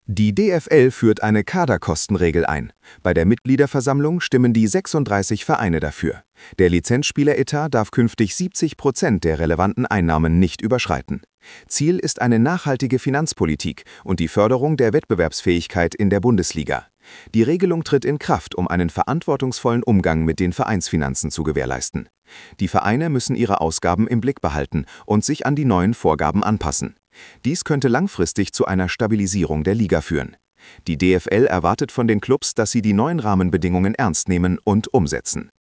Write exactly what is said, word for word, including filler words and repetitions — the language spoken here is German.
Die D F L führt eine Kaderkostenregel ein. Bei der Mitgliederversammlung stimmen die sechsunddreißig Vereine dafür. Der Lizenzspieleretat darf künftig siebzig Prozent der relevanten Einnahmen nicht überschreiten. Ziel ist eine nachhaltige Finanzpolitik und die Förderung der Wettbewerbsfähigkeit in der Bundesliga. Die Regelung tritt in Kraft, um einen verantwortungsvollen Umgang mit den Vereinsfinanzen zu gewährleisten. Die Vereine müssen ihre Ausgaben im Blick behalten und sich an die neuen Vorgaben anpassen. Dies könnte langfristig zu einer Stabilisierung der Liga führen. Die D F L erwartet von den Clubs, dass sie die neuen Rahmenbedingungen ernst nehmen und umsetzen.